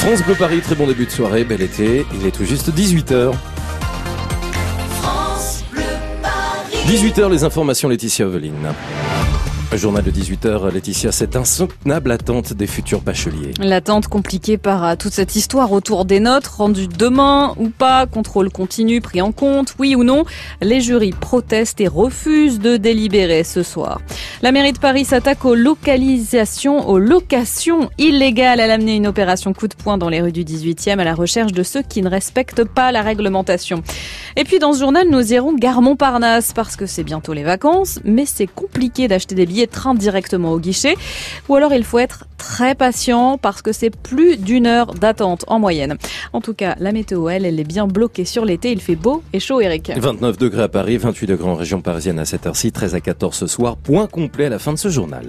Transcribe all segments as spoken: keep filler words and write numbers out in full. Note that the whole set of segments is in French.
France Bleu Paris, très bon début de soirée, bel été, il est tout juste dix-huit heures. France Bleu Paris. dix-huit heures, les informations Laetitia Oveline. Journal de dix-huit heures, Laetitia, cette insoutenable attente des futurs bacheliers. L'attente compliquée par toute cette histoire autour des notes, rendues demain ou pas, contrôle continu pris en compte, oui ou non. Les jurys protestent et refusent de délibérer ce soir. La mairie de Paris s'attaque aux localisations, aux locations illégales. Elle a mené une opération coup de poing dans les rues du dix-huitième à la recherche de ceux qui ne respectent pas la réglementation. Et puis dans ce journal, nous irons gare Montparnasse parce que c'est bientôt les vacances, mais c'est compliqué d'acheter des billets de train directement au guichet. Ou alors il faut être très patient parce que c'est plus d'une heure d'attente en moyenne. En tout cas, la météo, elle, elle est bien bloquée sur l'été. Il fait beau et chaud, Eric. vingt-neuf degrés à Paris, vingt-huit degrés en région parisienne à cette heure-ci, treize à quatorze ce soir. Point complet à la fin de ce journal.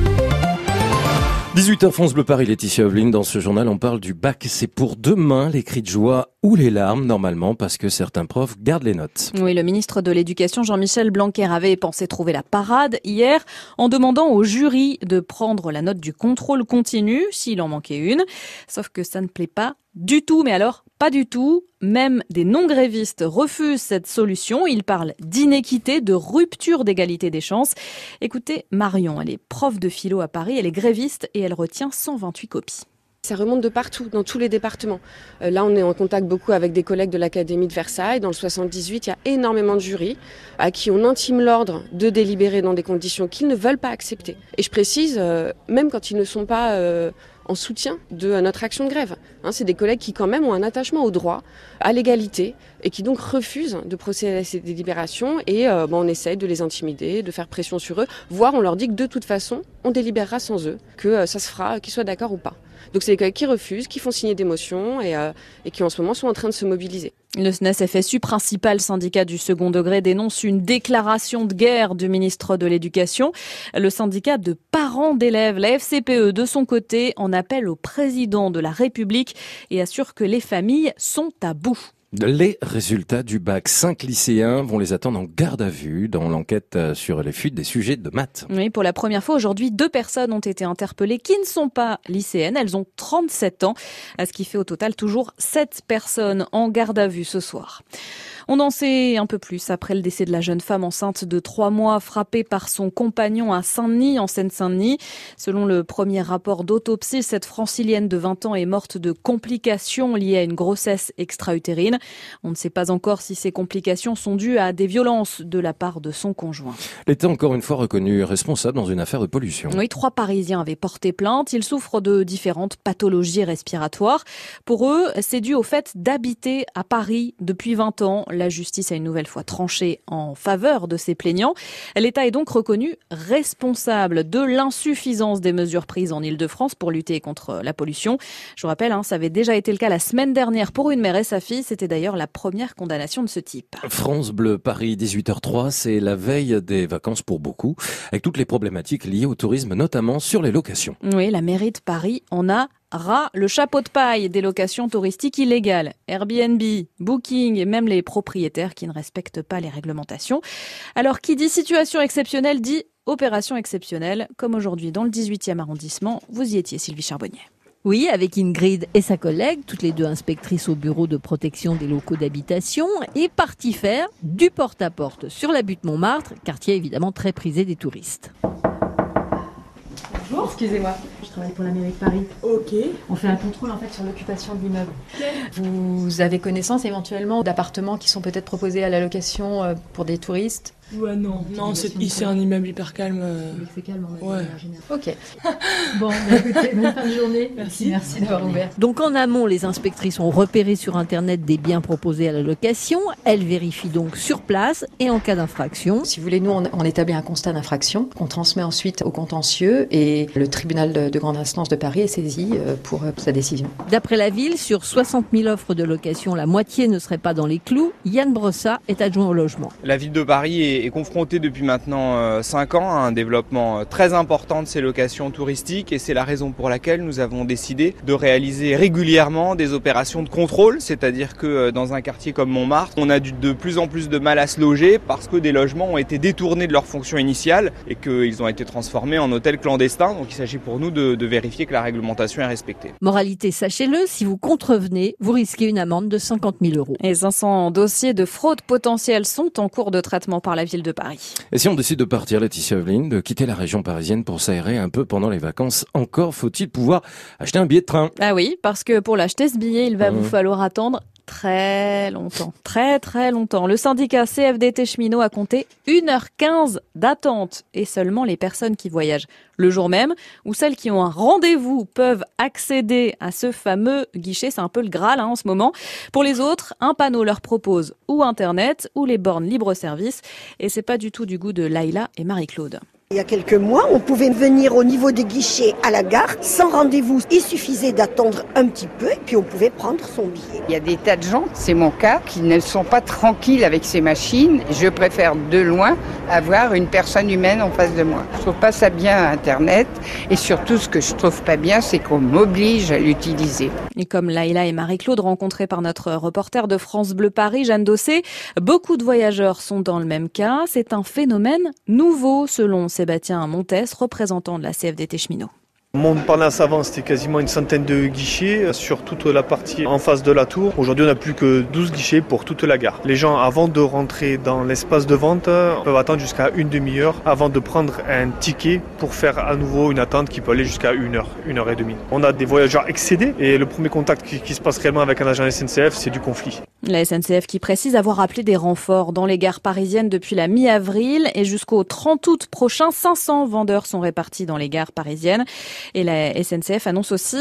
dix-huit heures, France Bleu Paris, Laetitia Oveline. Dans ce journal, on parle du bac. C'est pour demain les cris de joie ou les larmes, normalement, parce que certains profs gardent les notes. Oui, le ministre de l'Éducation, Jean-Michel Blanquer, avait pensé trouver la parade hier en demandant au jury de prendre la note du contrôle continu, s'il en manquait une. Sauf que ça ne plaît pas du tout, mais alors pas du tout. Même des non-grévistes refusent cette solution. Ils parlent d'inéquité, de rupture d'égalité des chances. Écoutez, Marion, elle est prof de philo à Paris, elle est gréviste et elle retient cent vingt-huit copies. Ça remonte de partout, dans tous les départements. Euh, là, on est en contact beaucoup avec des collègues de l'Académie de Versailles. Dans le soixante-dix-huit, il y a énormément de jurys à qui on intime l'ordre de délibérer dans des conditions qu'ils ne veulent pas accepter. Et je précise, euh, même quand ils ne sont pas euh, en soutien de notre action de grève. Hein, c'est des collègues qui quand même ont un attachement au droit, à l'égalité, et qui donc refusent de procéder à ces délibérations. Et euh, bon, on essaye de les intimider, de faire pression sur eux, voire on leur dit que de toute façon, on délibérera sans eux, que euh, ça se fera, qu'ils soient d'accord ou pas. Donc c'est des collègues qui refusent, qui font signer des motions et, euh, et qui en ce moment sont en train de se mobiliser. Le S N E S F S U, principal syndicat du second degré, dénonce une déclaration de guerre du ministre de l'Éducation. Le syndicat de parents d'élèves, la F C P E, de son côté, en appelle au président de la République et assure que les familles sont à bout. Les résultats du bac. Cinq lycéens vont les attendre en garde à vue dans l'enquête sur les fuites des sujets de maths. Oui, pour la première fois aujourd'hui, deux personnes ont été interpellées qui ne sont pas lycéennes. Elles ont trente-sept ans, ce qui fait au total toujours sept personnes en garde à vue ce soir. On en sait un peu plus après le décès de la jeune femme enceinte de trois mois frappée par son compagnon à Saint-Denis, en Seine-Saint-Denis. Selon le premier rapport d'autopsie, cette francilienne de vingt ans est morte de complications liées à une grossesse extra-utérine. On ne sait pas encore si ces complications sont dues à des violences de la part de son conjoint. L'État encore une fois reconnu responsable dans une affaire de pollution. Oui, trois Parisiens avaient porté plainte. Ils souffrent de différentes pathologies respiratoires. Pour eux, c'est dû au fait d'habiter à Paris depuis vingt ans. La justice a une nouvelle fois tranché en faveur de ces plaignants. L'État est donc reconnu responsable de l'insuffisance des mesures prises en Île-de-France pour lutter contre la pollution. Je vous rappelle, hein, ça avait déjà été le cas la semaine dernière pour une mère et sa fille. C'était d'ailleurs la première condamnation de ce type. France Bleu Paris, dix-huit heures zéro trois, c'est la veille des vacances pour beaucoup, avec toutes les problématiques liées au tourisme, notamment sur les locations. Oui, la mairie de Paris en a ras le chapeau de paille des locations touristiques illégales. Airbnb, Booking et même les propriétaires qui ne respectent pas les réglementations. Alors, qui dit situation exceptionnelle dit opération exceptionnelle, comme aujourd'hui dans le dix-huitième arrondissement. Vous y étiez, Sylvie Charbonnier. Oui, avec Ingrid et sa collègue, toutes les deux inspectrices au bureau de protection des locaux d'habitation, est partie faire du porte-à-porte sur la butte Montmartre, quartier évidemment très prisé des touristes. Bonjour. Excusez-moi, je travaille pour la mairie de Paris. Ok. On fait un contrôle en fait sur l'occupation de l'immeuble. Vous avez connaissance éventuellement d'appartements qui sont peut-être proposés à la location pour des touristes ? Ouais, non, non, c'est ici un immeuble hyper calme. C'est calme, on va ouais. dire. Ok. Bon, bah, écoutez, bonne fin de journée. Merci, merci d'avoir ouvert. Donc en amont, les inspectrices ont repéré sur Internet des biens proposés à la location. Elles vérifient donc sur place et en cas d'infraction. Si vous voulez, nous, on, on établit un constat d'infraction qu'on transmet ensuite au contentieux et le tribunal de, de grande instance de Paris est saisi pour euh, sa décision. D'après la ville, sur soixante mille offres de location, la moitié ne serait pas dans les clous. Yann Brossat est adjoint au logement. La ville de Paris est est confronté depuis maintenant cinq ans à un développement très important de ces locations touristiques et c'est la raison pour laquelle nous avons décidé de réaliser régulièrement des opérations de contrôle, c'est-à-dire que dans un quartier comme Montmartre, on a de plus en plus de mal à se loger parce que des logements ont été détournés de leur fonction initiale et qu'ils ont été transformés en hôtels clandestins. Donc il s'agit pour nous de, de vérifier que la réglementation est respectée. Moralité, sachez-le, si vous contrevenez, vous risquez une amende de cinquante mille euros. Et cinq cents dossiers de fraude potentielle sont en cours de traitement par la ville de Paris. Et si on décide de partir, Laetitia Aveline, de quitter la région parisienne pour s'aérer un peu pendant les vacances, encore faut-il pouvoir acheter un billet de train? Ah oui, parce que pour l'acheter ce billet, il va Mmh. vous falloir attendre très longtemps. Très très longtemps. Le syndicat C F D T Cheminot a compté une heure quinze d'attente et seulement les personnes qui voyagent le jour même ou celles qui ont un rendez-vous peuvent accéder à ce fameux guichet. C'est un peu le Graal hein, en ce moment. Pour les autres, un panneau leur propose ou Internet ou les bornes libre-service et c'est pas du tout du goût de Laïla et Marie-Claude. Il y a quelques mois, on pouvait venir au niveau des guichets à la gare sans rendez-vous. Il suffisait d'attendre un petit peu et puis on pouvait prendre son billet. Il y a des tas de gens, c'est mon cas, qui ne sont pas tranquilles avec ces machines. Je préfère de loin avoir une personne humaine en face de moi. Je trouve pas ça bien Internet et surtout ce que je trouve pas bien, c'est qu'on m'oblige à l'utiliser. Et comme Laïla et Marie-Claude rencontrés par notre reporter de France Bleu Paris, Jeanne Dossé, beaucoup de voyageurs sont dans le même cas. C'est un phénomène nouveau selon Sébastien Montes, représentant de la C F D T Cheminot. Montparnasse avant, c'était quasiment une centaine de guichets sur toute la partie en face de la tour. Aujourd'hui, on n'a plus que douze guichets pour toute la gare. Les gens, avant de rentrer dans l'espace de vente, peuvent attendre jusqu'à une demi-heure avant de prendre un ticket pour faire à nouveau une attente qui peut aller jusqu'à une heure, une heure et demie. On a des voyageurs excédés et le premier contact qui, qui se passe réellement avec un agent S N C F, c'est du conflit. La S N C F qui précise avoir appelé des renforts dans les gares parisiennes depuis la mi-avril et jusqu'au trente août prochain, cinq cents vendeurs sont répartis dans les gares parisiennes. Et la S N C F annonce aussi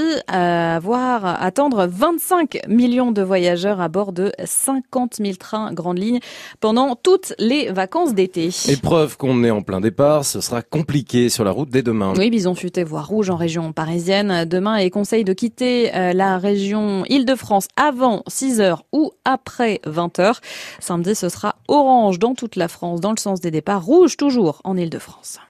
avoir attendre vingt-cinq millions de voyageurs à bord de cinquante mille trains grandes lignes pendant toutes les vacances d'été. Et preuve qu'on est en plein départ, ce sera compliqué sur la route dès demain. Oui, bison futé voire rouge en région parisienne. Demain, et conseil de quitter la région Île-de-France avant six heures ou après vingt heures. Samedi, ce sera orange dans toute la France, dans le sens des départs, rouge toujours en Île-de-France.